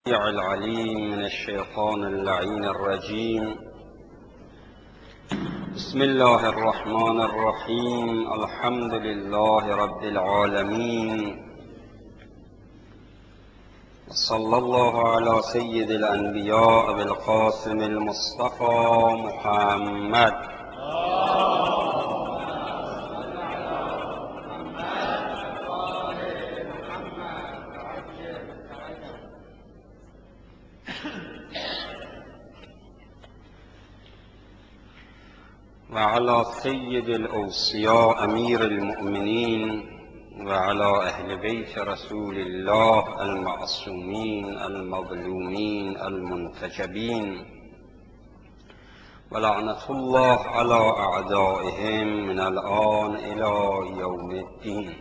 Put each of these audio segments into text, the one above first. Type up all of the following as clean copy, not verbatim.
العليم من الشيطان اللعين الرجيم. بسم الله الرحمن الرحيم. الحمد لله رب العالمين، صلى الله على سيد الأنبياء بالقاسم المصطفى محمد. وعلى سيد الأوصياء أمير المؤمنين وعلى أهل بيت رسول الله المعصومين المظلومين المنتجبين، ولعنة الله على أعدائهم من الآن إلى يوم الدين.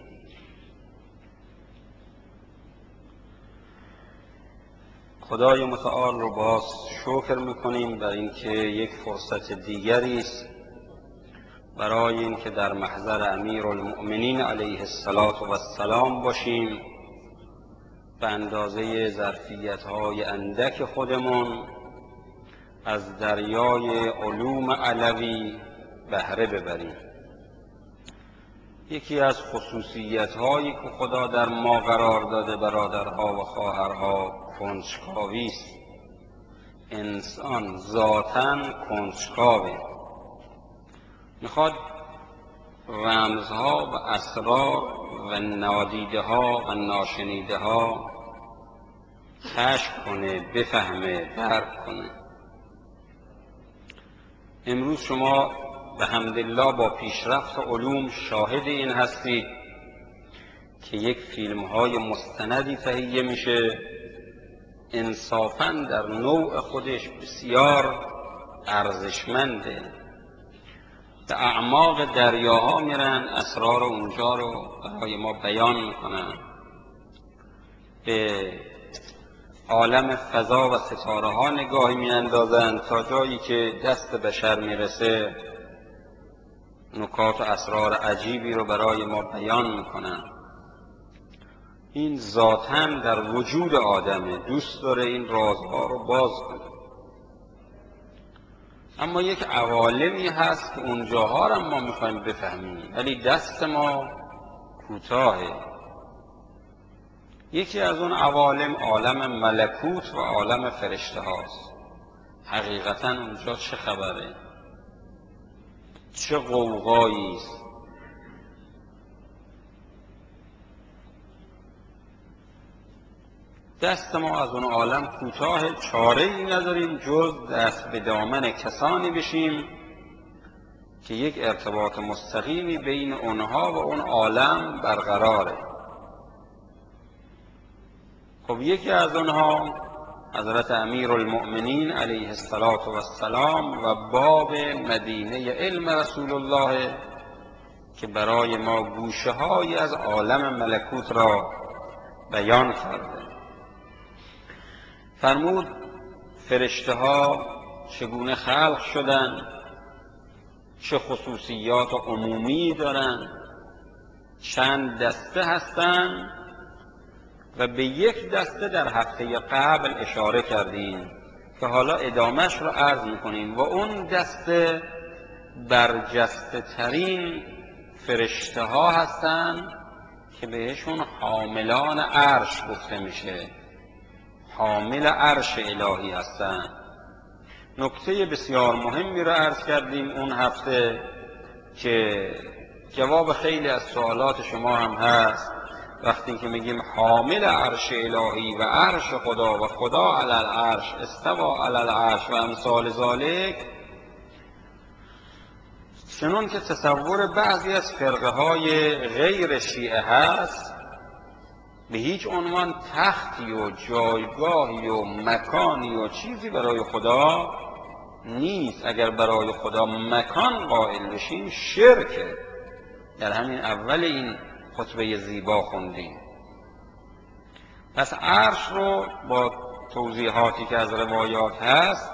خدای متعال رو باز شکر میکنیم بر اینکه یک فرصت دیگری است برای اینکه در محضر امیرالمؤمنین علیه السلام باشیم، به اندازه ظرفیت‌های اندک خودمون از دریای علوم علوی بهره ببریم. یکی از خصوصیت‌هایی که خدا در ما قرار داده برادرها و خواهرها کنجکاوی است. انسان ذاتاً کنجکاوه، میخواد رمزها و اسرار و نادیده ها و ناشنیده ها کشف کنه، بفهمه، درک کنه. امروز شما به حمدالله با پیشرفت علوم شاهد این هستید که یک فیلم های مستندی تهیه میشه، انصافاً در نوع خودش بسیار ارزشمنده. به اعماق دریاها میرن، اسرار اونجا رو برای ما بیان میکنن، به عالم فضا و ستاره ها نگاهی میاندازن تا جایی که دست بشر میرسه نکات و اسرار عجیبی رو برای ما بیان میکنن. این ذاتاً در وجود آدمه، دوست داره این رازها رو باز کنه. اما یک عوالمی هست که اونجاها رو ما میخوایم بفهمیم ولی دست ما کوتاهه. یکی از اون عوالم عالم ملکوت و عالم فرشته هاست. حقیقتا اونجا چه خبره؟ چه غوغایی است؟ دست ما از اون عالم کوتاه، چاره ای نداریم جز دست به دامن کسانی بشیم که یک ارتباط مستقیمی بین اونها و اون عالم برقراره. خب یکی از اونها حضرت امیرالمؤمنین علیه السلام و باب مدینه علم رسول الله که برای ما گوشه هایی از عالم ملکوت را بیان کرده. فرمود فرشته ها چگونه خلق شدند، چه خصوصیات عمومی دارند، چند دسته هستند و به یک دسته در هفته قبل اشاره کردیم که حالا ادامهش رو عرض میکنیم. و اون دسته برجسته ترین فرشته ها هستند که بهشون حاملان عرش گفته میشه، حامل عرش الهی هستند. نکته بسیار مهمی رو عرض کردیم اون هفته که جواب خیلی از سوالات شما هم هست. وقتی که میگیم حامل عرش الهی و عرش خدا و خدا علی العرش استوى علی العرش و امثال ذالک، چنون که تصور بعضی از فرقه های غیر شیعه هست، به هیچ عنوان تختی و جایگاهی و مکانی و چیزی برای خدا نیست. اگر برای خدا مکان قائل بشیم شرکه. در همین اول این خطبه زیبا خوندیم. پس عرش رو با توضیحاتی که از روایات هست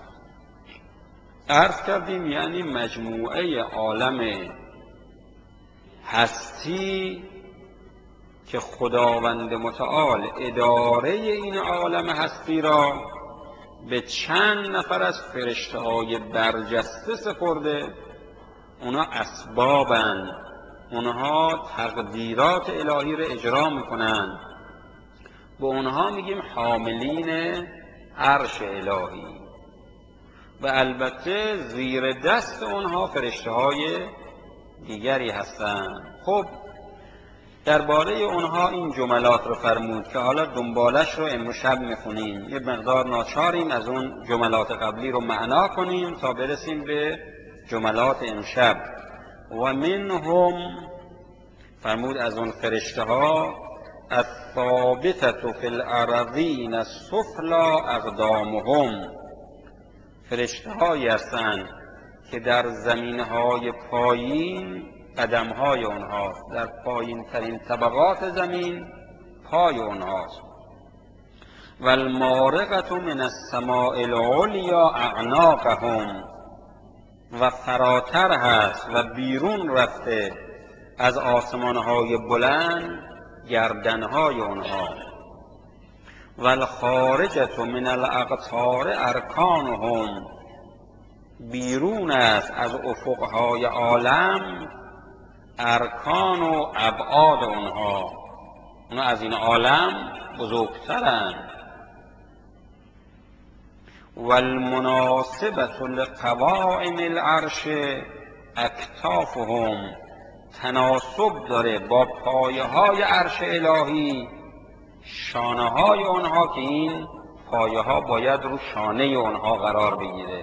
عرض کردیم، یعنی مجموعه عالم هستی که خداوند متعال اداره این عالم هستی را به چند نفر از فرشته‌های برجسته سپرده. اونا اسبابن، اونها تقدیرات الهی را اجرا میکنن. به اونها میگیم حاملین عرش الهی و البته زیر دست اونها فرشته‌های دیگری هستند. خب درباره اونها این جملات رو فرمود که حالا دنبالش رو امروز شب میخونیم. یه مقدار ناچاریم از اون جملات قبلی رو معنا کنیم تا برسیم به جملات امشب. و منهم، فرمود از اون فرشته ها، الثابتة فی الارضین السفلی اقدامهم، فرشته هایی هستند که در زمین های پایین قدم های اونهاست، در پایین ترین طبقات زمین پای اونهاست. و المارقة من السماء العلیا اعناقهم، و فراتر هست و بیرون رفته از آسمان های بلند گردن های اونها. و الخارجة من الاقطار ارکانهم، بیرون است از افقهای عالم ارکان و ابعاد اونها از این عالم بزرگترند. و المناسبة لقوائم العرش اکتافهم، تناسب داره با پایه های عرش الهی شانه های اونها که این پایه ها باید رو شانه اونها قرار بگیره.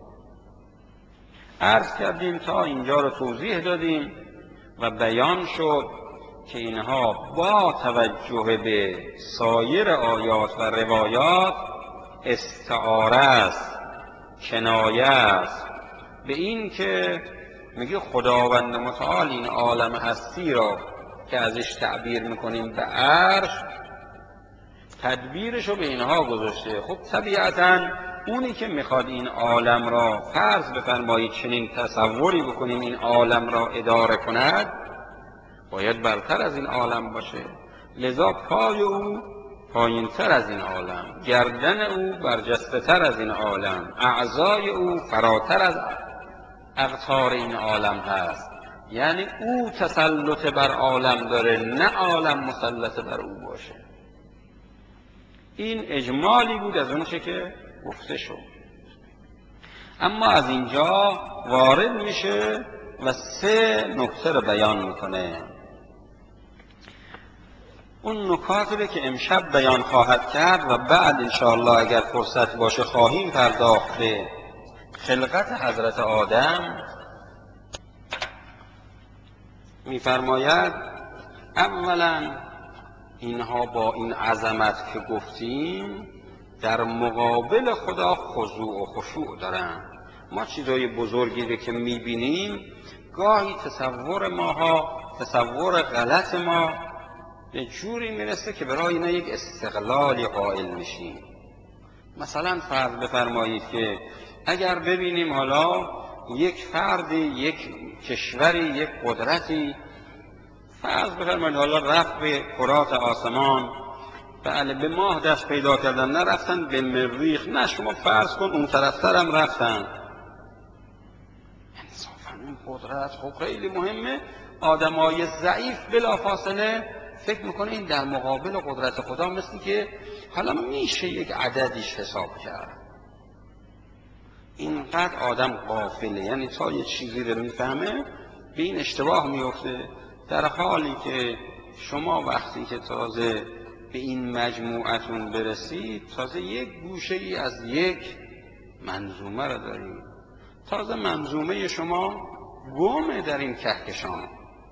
عرض کردیم تا اینجا رو توضیح دادیم و بیان شد که اینها با توجه به سایر آیات و روایات استعاره است، کنایه است به این که میگه خداوند متعال این عالم هستی را که ازش تعبیر میکنیم به عرش، تدبیرشو به اینها گذاشته. خب طبیعتاً اونی که میخواد این عالم را فرض بفرمایید چنین تصوری بکنیم این عالم را اداره کند، باید برتر از این عالم باشه. لذا پای او پایین تر از این عالم، گردن او برجسته تر از این عالم، اعضای او فراتر از اقطار این عالم هست. یعنی او تسلط بر عالم داره، نه عالم مسلط بر او باشه. این اجمالی بود از اون چه که گفته شد. اما از اینجا وارد میشه و 3 نکته رو بیان میکنه. اون نکاتی که امشب بیان خواهد کرد و بعد انشاءالله اگر فرصت باشه خواهیم پرداخت به خلقت حضرت آدم. میفرماید اولا اینها با این عظمت که گفتیم در مقابل خدا خضوع و خشوع دارن. ما چیزای بزرگی رو که میبینیم گاهی تصور غلط ما به جوری میرسه که برای اینا یک استقلالی قائل میشیم. مثلا فرض بفرمایید که اگر ببینیم حالا یک فردی، یک کشوری، یک قدرتی فرض بفرمایید حالا رفت به کرات آسمان، بله به ماه دست پیدا کردن، نرفتن به مریخ، نه شما فرض کن اون طرفتر هم رفتن. انصافا این قدرت خب خیلی مهمه. آدمای ضعیف بلافاصله فکر میکنه این در مقابل قدرت خدا مثل که حالا میشه یک عددیش حساب کرد. اینقدر آدم غافله، یعنی تا یه چیزی رو میفهمه به این اشتباه میفته، در حالی که شما وقتی که تازه به این مجموعتون برسید تازه یک گوشه ای از یک منظومه رو دارید. تازه منظومه شما گمه در این کهکشان.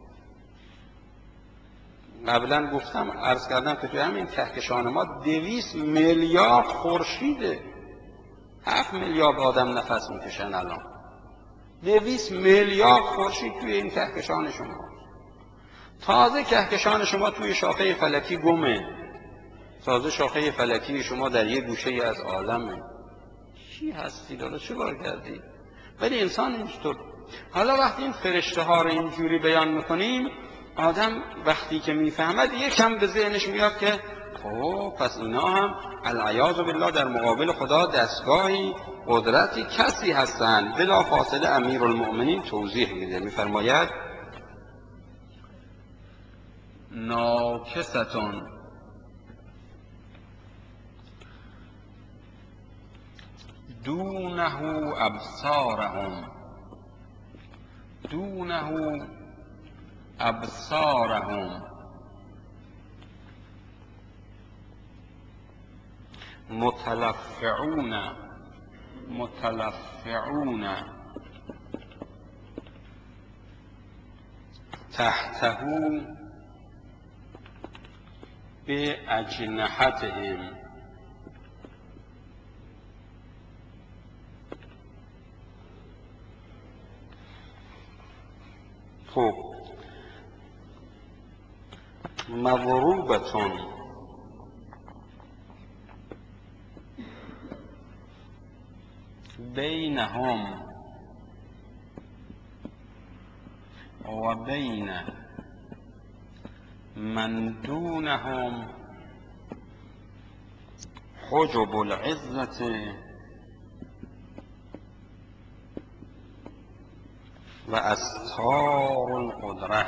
قبلا گفتم عرض کردم که توی همین کهکشان ما 200 میلیارد خورشیده، 7 میلیارد آدم نفس میکشن الان. 200 میلیارد خورشید توی این کهکشان شما. تازه کهکشان شما توی شاخه فلکی گمه، تازه شاخه فلکی شما در یک گوشه از عالمه. چی هستی داره؟ چه کار کردی؟ ولی انسان اینطور. حالا وقتی این فرشته ها رو اینجوری بیان میکنیم آدم وقتی که میفهمد یکم به ذهنش میاد که خب پس اینا هم العیاذ بالله در مقابل خدا دستگاهی قدرتی کسی هستند. بلا فاصله امیرالمؤمنین توضیح میده، میفرماید ناکستون دونه ابصارهم متلفعون تحته باجنحتهم. خب مضروبتون بینهم و بین من دونهم حجب العزة و استار القدرة.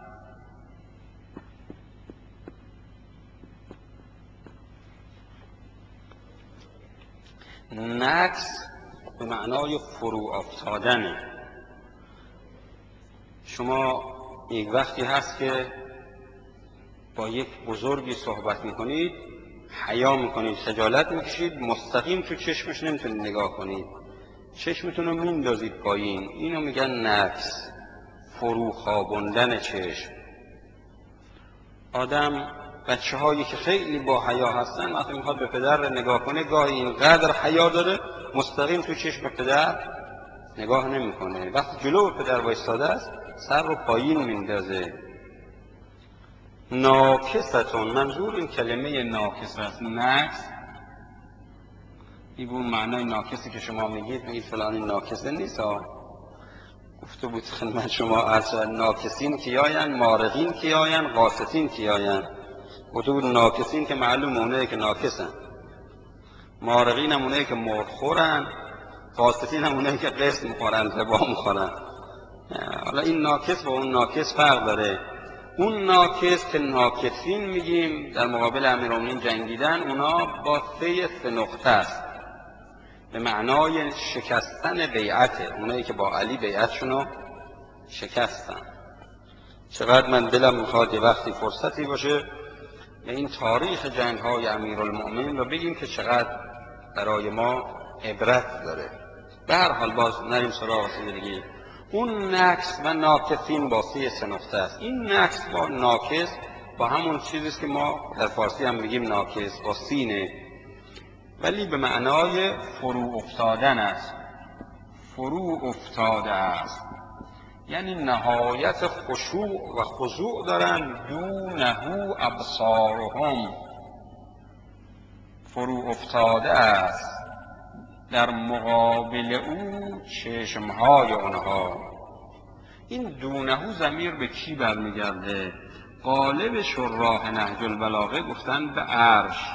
نقص به معنای فرو افتادنه. شما یک وقتی هست که با یک بزرگی صحبت میکنید، حیا میکنید، خجالت میکشید، مستقیم تو چشمش نمیتونید نگاه کنید، چشمتون رو میندازید پایین. اینو میگن نقص، فرو خوابوندن چشم. آدم بچه هایی که خیلی با حیا هستن وقتی میخواد به پدر نگاه کنه گاهی اینقدر حیا داره مستقیم تو چشم پدر نگاه نمیکنه. وقتی جلو پدر وایساده است سر رو پایین میندازه. ناکستون، منظور این کلمه ناکس است، نقص. این بود معنای ناکسی که شما میگید فلانی ناکسه نیست. گفته بود خدمت شما اصلا ناکسین کیاین، مارقین کیاین، قاستین کیاین. گفته بود ناکسین که معلوم اونه که ناکسن، مارقین هم اونه که مرغ خورن، قاستین هم اونه که قسط میخورن، ربا میخورن. حالا این ناکس با اون ناکس فرق داره. اون ناکس که ناکسین میگیم در مقابل امیرالمومنین جنگیدن، اونا با سه نقطه است، به معنای شکستن بیعته. اونایی که با علی بیعتشونو شکستن. چقدر من دلم میخواد یه وقتی فرصتی باشه به این تاریخ جنگ های امیرالمؤمنین رو بگیم که چقدر برای ما عبرت داره. به هر حال باز نریم سراغ دیگه. اون نقص و ناکسین با سه نقطه است. این نقص با ناکس با همون چیزیست که ما در فارسی هم میگیم ناکس، با سینه، ولی به معنای فرو افتادن است. فرو افتاده است یعنی نهایت خشوع و خضوع دارن. دونه ابصارهم، فرو افتاده است در مقابل او چشمهای اونها. این دونه ضمیر به کی برمیگرده؟ غالب شراح نهج البلاغه گفتن به عرش.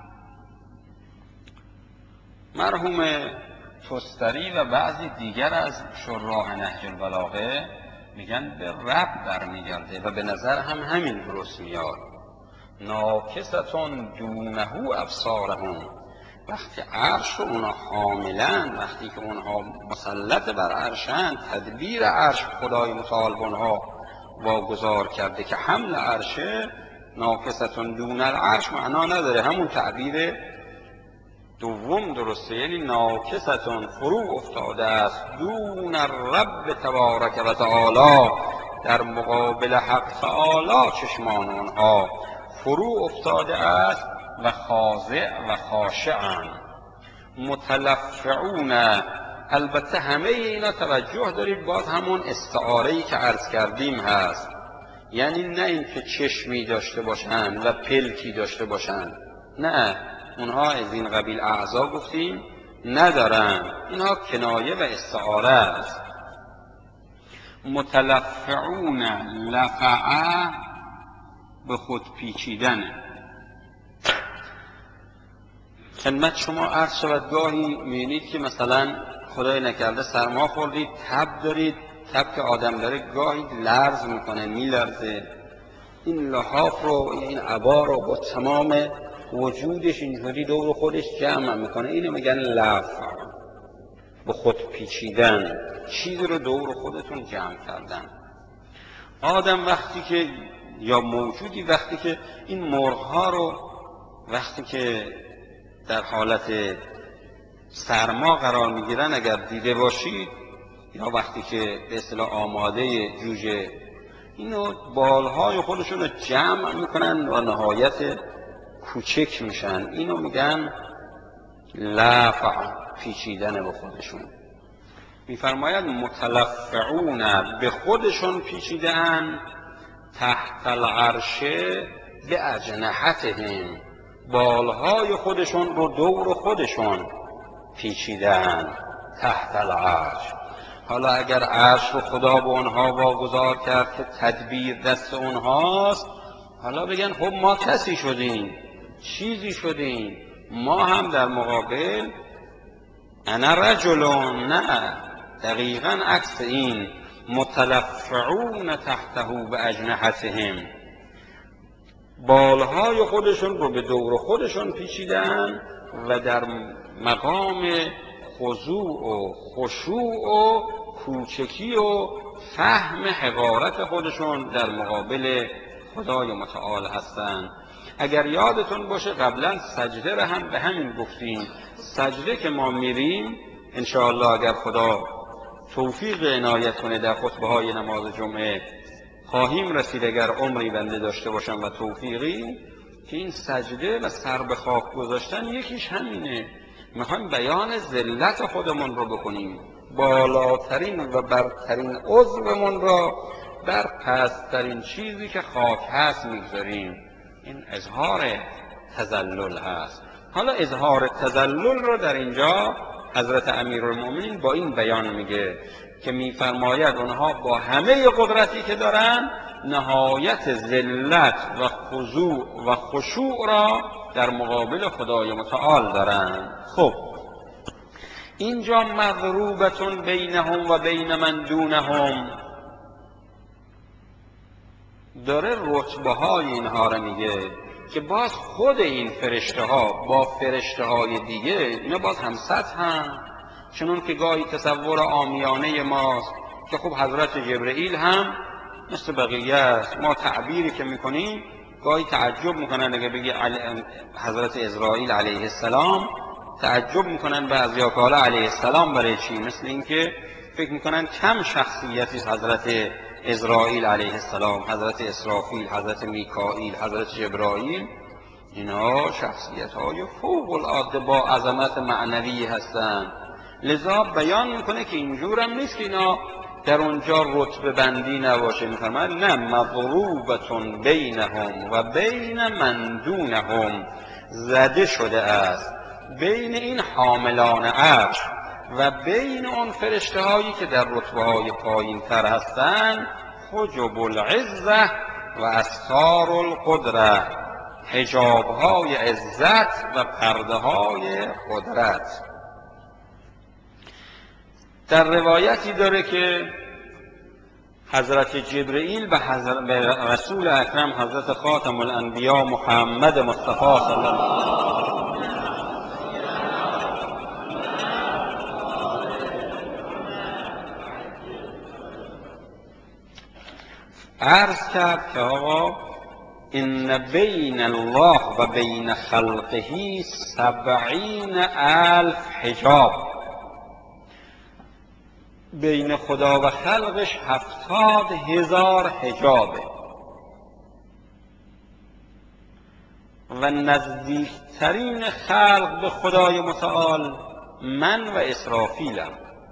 مرحوم تستری و بعضی دیگر از شراح نهج البلاغه میگن به رب برمیگرده و به نظر هم همین درست میاد. ناکستون دونه ابصارهم، وقتی عرش رو اونها حاملن، وقتی که اونها مسلط بر عرشن، تدبیر عرش خدای متعال اونها واگذار کرده که حمل عرشه. ناکستون دون العرش معنا نداره، همون تعبیر دوم درسته، یعنی ناکستون فرو افتاده است دون الرب تبارک و تعالی، در مقابل حق تعالی چشمان آنها فرو افتاده است و خاضع و خاشعن. متلفعون، البته همه اینا توجه دارید باز همون استعاره‌ای که عرض کردیم هست، یعنی نه اینکه چشمی داشته باشن و پلکی داشته باشن، نه، اونها از این قبیل اعضا گفتیم ندارن، اینها کنایه و استعاره است. متلفعون لفعه به خود پیچیدن. خدمت شما عرض شود گاهی می‌بینید که مثلا خدای نکرده سرما خوردید، تب دارید، تب که آدم داره گاهی لرز میکنه، میلرزه، این لحاف رو این عبا رو با تمام وجودش اینجوری دور خودش جمع میکنه، اینو میگن لفع، به خود پیچیدن، چیزی رو دور خودتون جمع کردن. آدم وقتی که یا موجودی وقتی که این مرغ‌ها رو وقتی که در حالت سرما قرار میگیرن اگر دیده باشید، یا وقتی که به اصطلاح آماده جوجه، اینو بالهای خودشون رو جمع میکنن و نهایت کوچک میشن، اینو میگن لفع، پیچیدن به خودشون. میفرماید متلفعون، به خودشون پیچیدن، تحت العرش به اجنحتهم، بالهای خودشون رو دور خودشون پیچیدن، تحت العرش. حالا اگر عرش رو خدا به اونها واگذار کرد که تدبیر دست اونهاست، حالا بگن خب ما کسی شدیم، چیزی شدیم، ما هم در مقابل انا رجلون، نه، دقیقاً عکس این، متلفعون تحته به اجنحتهم، بالهای خودشون رو به دور خودشون پیچیدن و در مقام خضوع و خشوع و کوچکی و فهم حقارت خودشون در مقابل خدای متعال هستند. اگر یادتون باشه قبلا سجده را هم به همین گفتیم، سجده که ما میریم انشاءالله اگر خدا توفیق عنایت کنه در خطبه های نماز جمعه خواهیم رسید، اگر عمری بنده داشته باشم و توفیقی، که این سجده و سر به خاک گذاشتن یکیش همینه، میخوایم بیان ذلت خودمون رو بکنیم، بالاترین و برترین عضومون را بر پسترین چیزی که خاک هست میگذاریم، این اظهار تذلل هست. حالا اظهار تذلل رو در اینجا حضرت امیرالمومنین با این بیان میگه که میفرماید اونها با همه قدرتی که دارن نهایت ذلت و خضوع و خشوع را در مقابل خدای متعال دارن. خب اینجا مضروبتون بینهم و بین من دونهم داره رتبه های اینها را میگه که باز خود این فرشته ها با فرشته های دیگه اینا باز هم سطح هم، چنون که گاهی تصور عامیانه ماست که خب حضرت جبرئیل هم مثل بقیه است، ما تعبیری که میکنیم گاهی تعجب میکنن اگه بگی حضرت اسرائیل علیه السلام، تعجب میکنن بعضیا که حالا علیه السلام برای چی، مثل اینکه فکر میکنن کم شخصیتی حضرت اسرائیل علیه السلام، حضرت اسرافیل، حضرت میکائیل، حضرت جبرائیل، اینا شخصیت های فوق العاده با عظمت معنوی هستند. لذا بیان میکنه که اینجور هم نیست که اینا در اونجا رتبه بندی نباشه، میفرماید نه، مضروبتون بینهم و بین من دونهم، زده شده است بین این حاملان عرش و بین اون فرشته هایی که در رتبه های پایین تر هستند، حجب العزه و استار القدره، حجاب های عزت و پرده های قدرت. در روایتی داره که حضرت جبرئیل به رسول اکرم حضرت خاتم الانبیا محمد مصطفی صلی الله علیه و عرض کرد که آقا ان بین الله و بین خلقه 70,000 حجاب، بین خدا و خلقش 70,000 حجابه و نزدیکترین خلق به خدای متعال من و اسرافیلم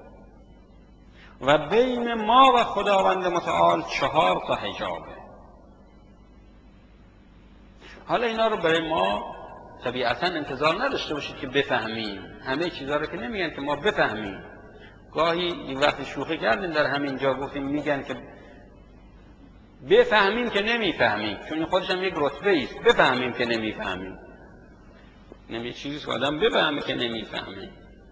و بین ما و خداوند متعال 4 تا حجابه. حالا اینا رو برای ما طبیعتا انتظار نداشته باشید که بفهمیم، همه چیزا رو که نمیگن که ما بفهمیم، گاهی وقتی شوخی کردیم در همین جا گفتیم میگن که بفهمیم که نمیفهمیم، چون خودش هم یک رتبه است. بفهمیم که نمیفهمیم، نمی چیزی که آدم بفهمه که نمیفهمه.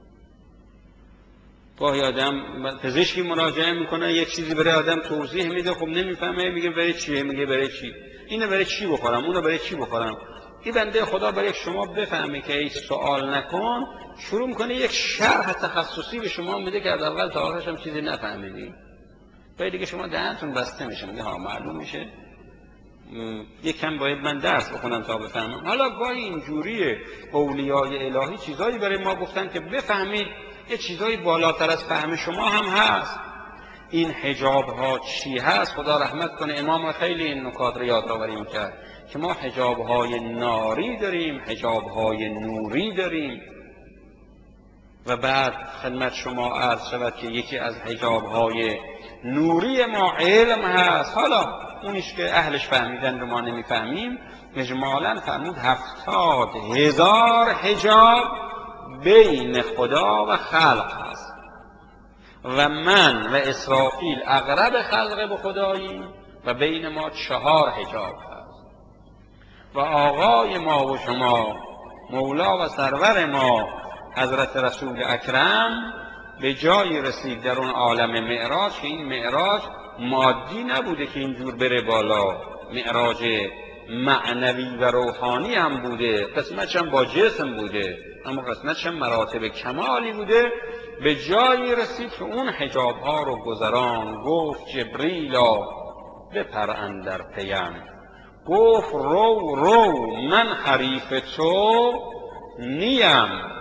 گاهی آدم پزشکی مراجعه میکنه یک چیزی برای آدم توضیح میده، خب نمیفهمه، میگه برای چیه؟ میگه برای چی؟ اینو برای چی بخورم؟ اونو برای چی بخورم؟ این بنده خدا برای شما بفهمه که هیچ سوال نکن، شروع میکنه یک شرح تخصصی به شما میده که از اول تا آخرش هم چیزی نفهمیدی. بعد دیگه شما دهنتون بسته میشه، میگه ها معلوم میشه یکم باید من درس بخونم تا بفهمم. حالا گاهی اینجوریه، اولیای الهی چیزایی برای ما گفتن که بفهمید، یه چیزایی بالاتر از فهم شما هم هست. این حجاب ها چی هست؟ خدا رحمت کنه امام خیلی این نکات رو یادآوری میکرد که ما حجاب های ناری داریم، حجاب های نوری داریم. و بعد خدمت شما عرض شود که یکی از حجاب های نوری ما علم هست. حالا اونیش که اهلش فهمیدن رو ما نمیفهمیم. اجمالاً فرمود 70,000 حجاب بین خدا و خلق هست و من و اسرافیل اقرب خلق به خداییم و بین ما 4 حجاب هست و آقای ما و شما مولا و سرور ما حضرت رسول اکرم به جایی رسید در اون عالم معراج که این معراج مادی نبوده که اینجور بره بالا، معراج معنوی و روحانی هم بوده، قسمتش هم با جسم بوده، اما قسمتش هم مراتب کمالی بوده. به جایی رسید که اون حجاب ها رو گذران، گفت جبریلا بپر اندر پیم، گفت رو رو من حریف تو نیم.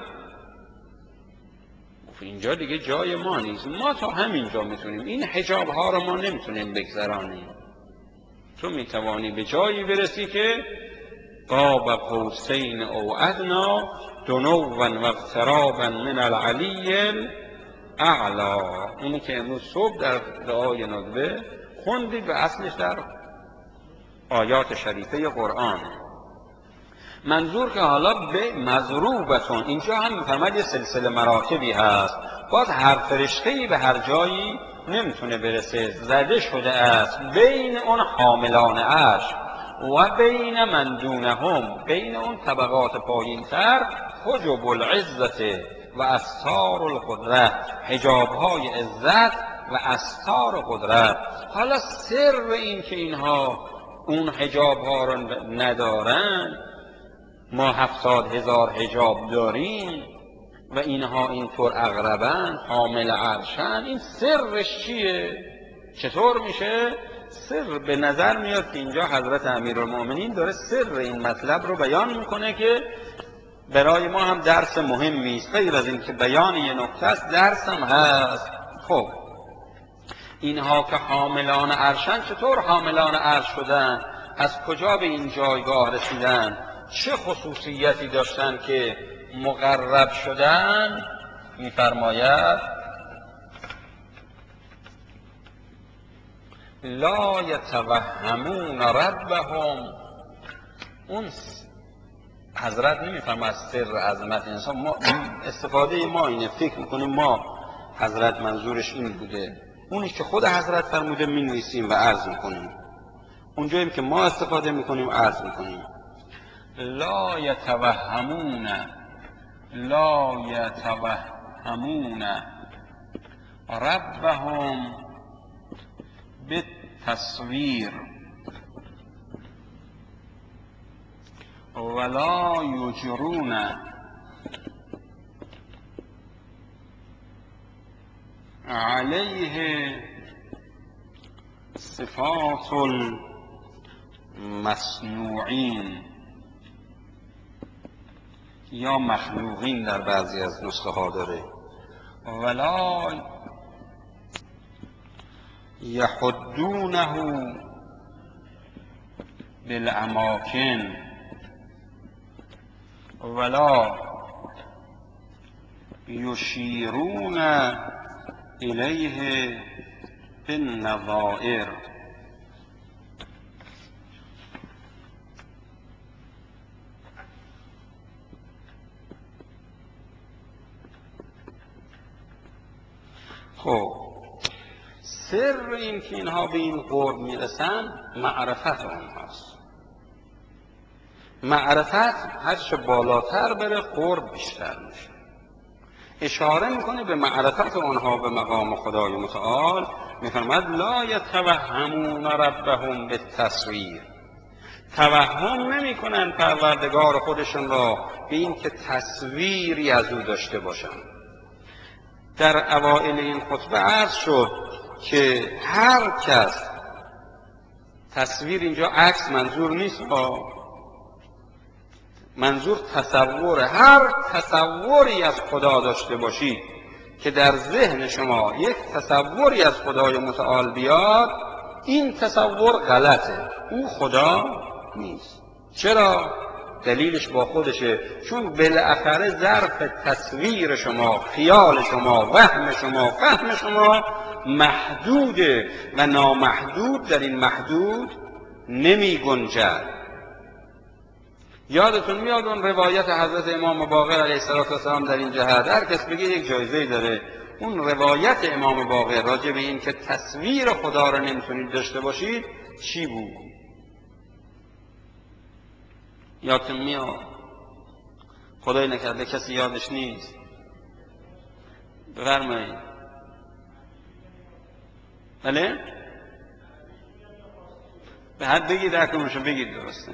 اینجا دیگه جای ما نیست، ما تا همینجا میتونیم، این حجاب ها رو ما نمیتونیم بگذرانیم. تو میتوانی به جایی برسی که قاب قوسین او ادنی دنوا و اقترابا من العلی الاعلی. اونی که امروز صبح در دعای ندبه خوندید و اصلش در آیات شریفه قرآن. منظور که حالا به مضروبتون، اینجا هم میفرماید یه سلسله مراتبی هست، باز هر فرشته‌ای به هر جایی نمیتونه برسه، زده شده است بین اون حاملان عرش و بین من دونهم، بین اون طبقات پایین‌تر، حجب العزت و استار القدرت، حجاب‌های عزت و استار قدرت. حالا سر این که اینها اون حجاب‌ها رو ندارن، ما 70,000 حجاب داریم و اینها اینطور اقربن، حامل عرشن، این سرش چیه؟ چطور میشه؟ سر به نظر میاد که اینجا حضرت امیرالمومنین داره سر این مطلب رو بیان میکنه که برای ما هم درس مهمی است. غیر از این که بیان یه نکته است، درس هم هست. خب اینها که حاملان عرشن، چطور حاملان عرش شدن؟ از کجا به این جایگاه رسیدن؟ چه خصوصیتی داشتن که مقرب شدن؟ می‌فرماید لا یتوهمون ربهم. اون حضرت نمی‌فرماید سر عظمت انسان، ما استفاده ما اینه، فکر می‌کنیم ما حضرت منظورش این بوده. اونی که خود حضرت فرموده می‌نویسیم و عرض می‌کنیم، اونجایی که ما استفاده می‌کنیم عرض می‌کنیم. لا یتوهمون، لا یتوهمون ربهم بالتصویر ولا یجرون علیه صفات المصنوعین یا مخلوقین در بعضی از نسخه ها داره. ولا یحدونه بالاماکن ولا یشیرون الیه بالنظائر. خب سر این که اینها به این قرب میرسن معرفت اونهاست. معرفت هرچه بالاتر بره قرب بیشتر میشه. اشاره میکنه به معرفت آنها به مقام خدای متعال. میفرماد لا یتوهمون ربهم بالتصویر. توهم نمی کنن پروردگار خودشون را به این که تصویری از او داشته باشن. در اوائل این خطبه عرض شد که هر کس، تصویر اینجا عکس منظور نیست، منظور تصوره، هر تصوری از خدا داشته باشید که در ذهن شما یک تصوری از خدای متعال بیاد، این تصور غلطه، او خدا نیست. چرا؟ دلیلش با خودشه، چون بالاخره ظرف تصویر شما، خیال شما، وهم شما، فهم شما محدوده و نامحدود در این محدود نمی گنجد. یادتون میاد اون روایت حضرت امام باقر علیه السلام در این جهت، هر کس بگه یک جایزه داره. اون روایت امام باقر راجع به این که تصویر خدا را نمیتونید داشته باشید چی بود؟ یادتون میاد؟ خدای نکرده کسی یادش نیست. بفرمایید. بله؟ به حد بگید، اکنونشو بگید درسته.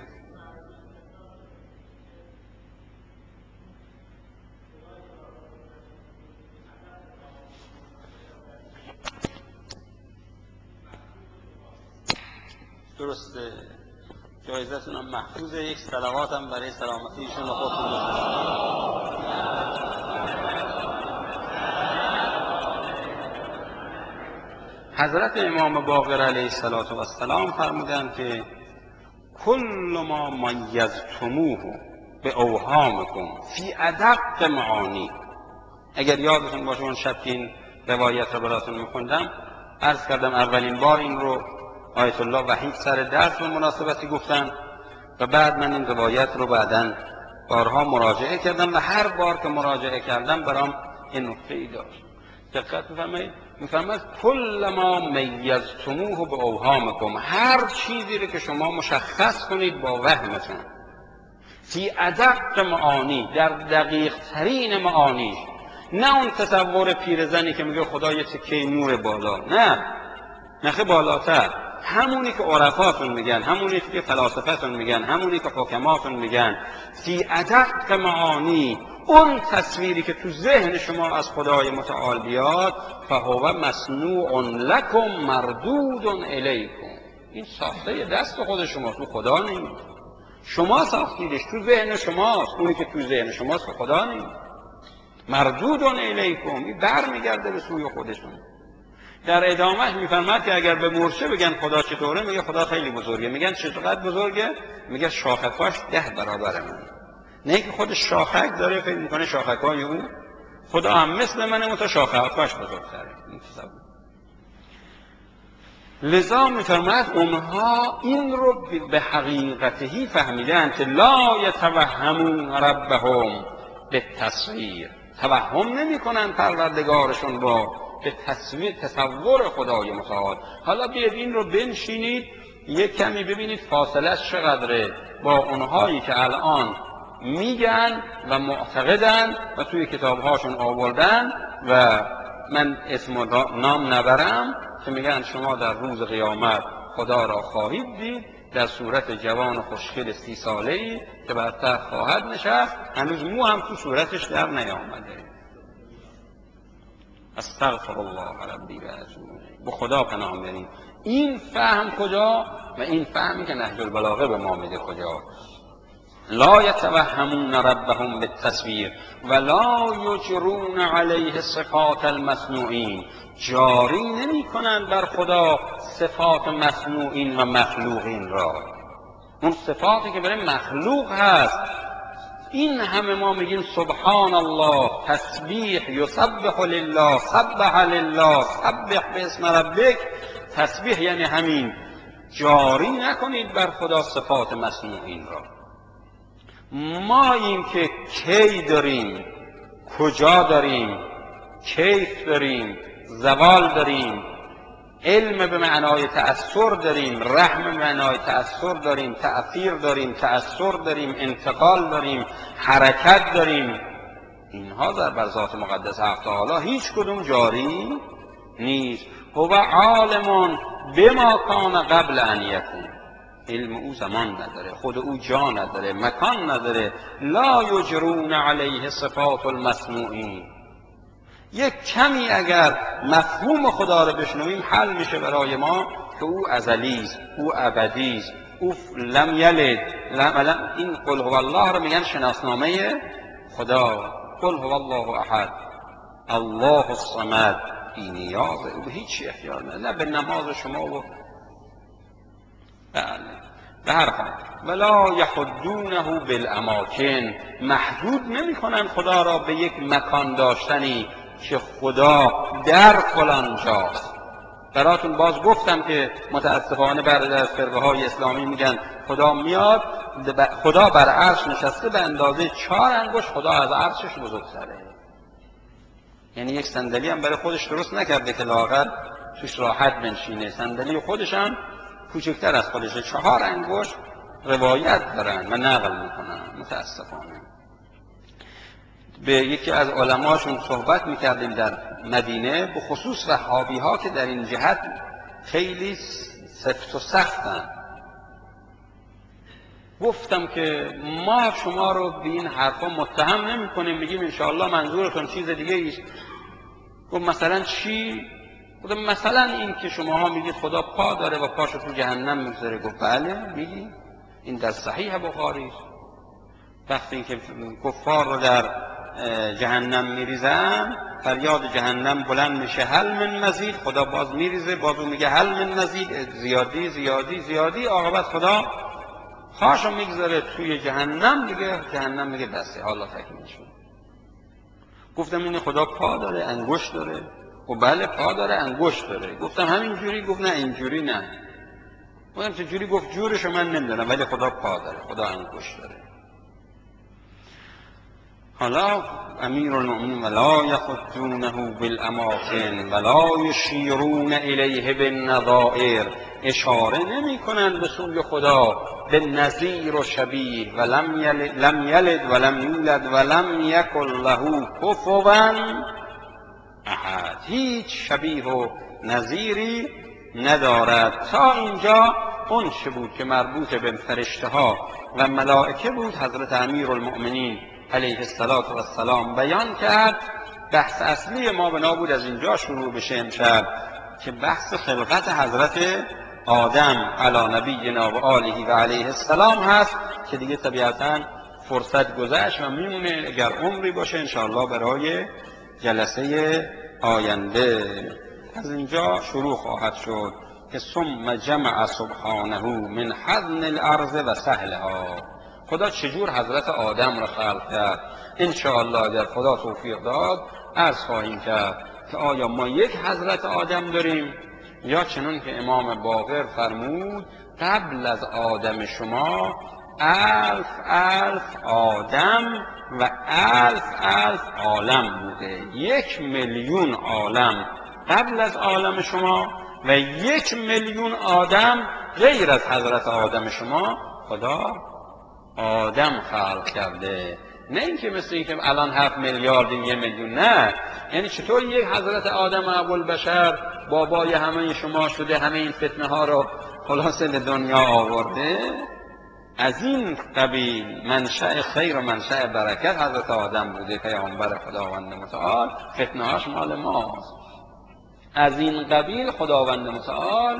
درسته. جایزتون هم محفوظه. یک صلوات هم برای سلامتی ایشون خودتون بفرستید. حضرت امام باقر علیه السلام فرمودند که کل ما میزتموه به اوهامکم فی ادق معانی. اگر یادتون باشه اون شب که این روایت رو براتون میخوندم، عرض کردم اولین بار این رو آیت الله وحید سر درس به مناسبتی گفتن و بعد من این روایت رو بعداً بارها مراجعه کردم و هر بار که مراجعه کردم برام این نکته ای داشت. دقت بفرمایید. میفرماید کل ما میزتموه به اوهامکم، هر چیزی رو که شما مشخص کنید با وهمتون، فی ادق معانی، در دقیق ترین معانیش، نه اون تصور پیرزنی که میگه خدا یه تکه نور بالا، نه بالاتر، همونی که عرفاتون میگن، همونی که فلاسفتون میگن، همونی که حکماتون میگن، فی ادق معانی، اون تصویری که تو ذهن شما از خدای متعال بیاد، فهو مصنوع لکم مردود الیکم، این ساخته دست خود شماست، تو خدا نیست. شما ساختیدش، تو ذهن شماست، اونی که تو ذهن شماست تو خدا نیست. مردود الیکم، این برمیگرده به سوی خودشون. در ادامهش میفرماد که اگر به مورچه بگن خدا چطوره، میگه خدا خیلی بزرگه. میگن چقدر بزرگه؟ میگه شاخکاش 10 برابر من. نه که خودش شاخک داره فکر میکنه شاخکای اون خدا هم مثل منه، متا شاخکاش بزرگتره. لذا میفرماد اونها این رو به حقیقتهی فهمیدن که لا یتوهمون ربهم به تصویر، توهم نمی کنن پروردگارشون را به تصور خدای متعال. حالا بیاید این رو بنشینید یک کمی ببینید فاصلهش چقدره با اونهایی که الان میگن و معتقدن و توی کتابهاشون آوردن و من اسم و نام نبرم، که میگن شما در روز قیامت خدا را خواهید دید در صورت جوان خوشگل 30 ساله‌ای که بر تخت خواهد نشست، هنوز مو هم تو صورتش در نیامده. استغفر الله ربی و اتوب. به خدا پناه بریم. این فهم کجا؟ و این فهمی که نهج البلاغه به ما میده کجا؟ لا یتوهمون ربهم بالتصویر ولا یجرون علیه صفات المصنوعین، جاری نمی کنند بر خدا صفات مصنوعین و مخلوقین را. اون صفاتی که برای مخلوق هست، این همه ما میگیم سبحان الله، تسبیح، یسبح لله، سبح لله، سبح باسم ربک. تسبیح یعنی همین، جاری نکنید بر خدا صفات مصنوعین را. ما این که کی داریم، کجا داریم، کیف داریم، زوال داریم، علم به معنای تأثر داریم، رحم به معنای تأثر داریم، تأثیر داریم، تأثر داریم، انتقال داریم، حرکت داریم. اینها بر ذات مقدس حق تعالی هیچ کدوم جاری نیست. هو عالم بما کان قبل ان یکون. علم او زمان نداره، خود او جا نداره، مکان نداره. لا یجرون علیه صفات المسموعین. یک کمی اگر مفهوم خدا رو بشنویم حل میشه برای ما که او ازلی است، او ابدی است، او لم یلد. این قل هو الله رو میگن شناسنامه خدا. قل هو الله احد الله الصمد. بی نیازه، او به هیچ احتیاج نداره، نه به نماز شما و به هر حال. ولا یحدونه بالاماکن. محدود نمی کنن خدا را به یک مکان داشتنی که خدا در فلان جاست. براتون باز گفتم که متاسفانه بعضی از فرقه های اسلامی میگن خدا میاد، خدا بر عرش نشسته به اندازه 4 انگشت، خدا از عرشش بزرگتره. یعنی یک صندلی هم برای خودش درست نکرده که لااقل توش راحت بنشینه، صندلی خودش هم کوچکتر از خودشه. 4 انگشت روایت دارن و نقل میکنن. متاسفانه به یکی از علماشون صحبت میکردیم در مدینه، به خصوص وهابی ها که در این جهت خیلی سفت و سختن. گفتم که ما شما رو به این حرفا متهم نمی کنیم، میگیم انشاءالله منظورتون چیز دیگه است. گفت مثلا چی؟ گفتم مثلا این که شماها میگید خدا پا داره و پاشو تو جهنم میگذاره. گفت بله میگی، این در صحیح بخاری است. وقتی که کفار رو در جهنم میریزن، فریاد جهنم بلند میشه هل من مزید، خدا باز میریزه، باز اون میگه هل من مزید، زیادی زیادی زیادی، عاقبت خدا خاشو میگذاره توی جهنم دیگه. جهنم میگه بسه حالا تکمیل شد. گفتم این خدا پا داره انگشت داره؟ و بله پا داره انگشت داره. گفتم همین جوری؟ گفت نه اینجوری نه. گفتم چه جوری؟ گفت جورشو من نمیدونم ولی خدا پا داره، خدا انگشت داره. حالا امیر المؤمنین ولا یخدونه بالاماکن ولا یشیرون الیه بالنظائر. اشاره نمی کنند به سوی خدا به نظیر و شبیه. و لم یلد و لم یولد و لم یکن له کفوا احد. هیچ شبیه و نظیری ندارد. تا اینجا اون چه بود که مربوط به فرشته ها و ملائکه بود حضرت امیر المؤمنین علیه السلام بیان کرد. بحث اصلی ما بنا بود از اینجا شروع بشه امشب که بحث خلقت حضرت آدم علی نبینا و آله و علیه السلام هست که دیگه طبیعتاً فرصت گذشت و میمونه اگر عمری باشه انشاءالله برای جلسه آینده. از اینجا شروع خواهد شد که ثم جمع سبحانه من حضن الارض و سهلها. خدا چجور حضرت آدم را خلق کرد؟ انشاءالله اگر خدا توفیق داد عرض خواهیم کرد که آیا ما یک حضرت آدم داریم یا چنان که امام باقر فرمود قبل از آدم شما 1000 آدم و 1000 عالم بوده. 1,000,000 عالم قبل از عالم شما و 1,000,000 آدم غیر از حضرت آدم شما خدا آدم خلق کرده. نه اینکه مثل اینکه الان 7 میلیارد 1,000,000 نه. یعنی چطور یک حضرت آدم ابوالبشر بابای همه شما شده، همه این فتنه ها رو خلاصه به دنیا آورده؟ از این قبیل منشأ خیر و منشأ برکت حضرت آدم بوده، پیامبر خداوند متعال. فتنه هاش مال ماست. از این قبیل خداوند متعال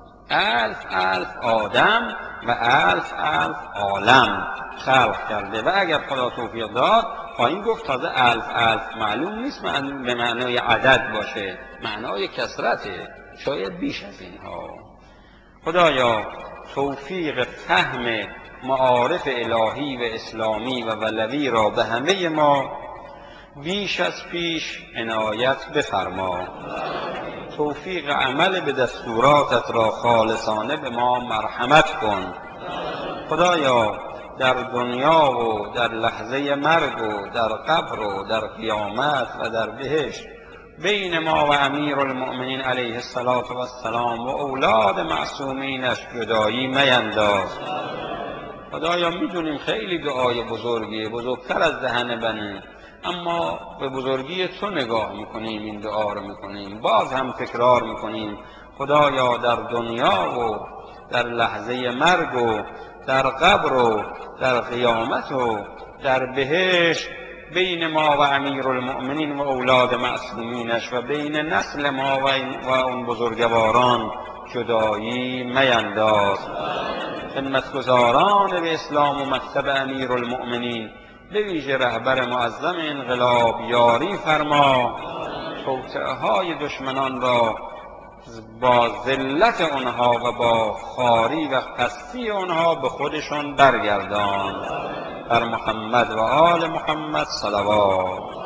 1000 آدم و 1000 عالم خلق کرده و اگر خدا توفیق داد خواهیم گفت تازه 1000 معلوم نیست به معنای عدد باشه، معنای کثرته، شاید بیش از اینها. خدایا توفیق فهم معارف الهی و اسلامی و ولوی را به همه ما بیش از پیش عنایت بفرما. توفیق عمل به دستوراتت را خالصانه به ما مرحمت کن. خدایا در دنیا و در لحظه مرگ و در قبر و در قیامت و در بهشت بین ما و امیرالمؤمنین علیه السلام و اولاد معصومینش جدایی مینداز. خدایا میدونیم خیلی دعای بزرگیه، بزرگتر از دهن بنی، اما به بزرگی تو نگاه میکنیم، این دعا رو میکنیم، باز هم تکرار میکنیم. خدایا در دنیا و در لحظه مرگ و در قبر و در قیامت و در بهشت بین ما و امیرالمؤمنین و اولاد معصومینش و بین نسل ما و اون بزرگواران جدایی مینداز. خدمتگزاران به اسلام و مکتب امیرالمؤمنین به ویژه رهبر معظم انقلاب یاری فرما. توطئه های دشمنان را با ذلت آنها و با خواری و پستی آنها به خودشان برگردان. بر محمد و آل محمد صلوات.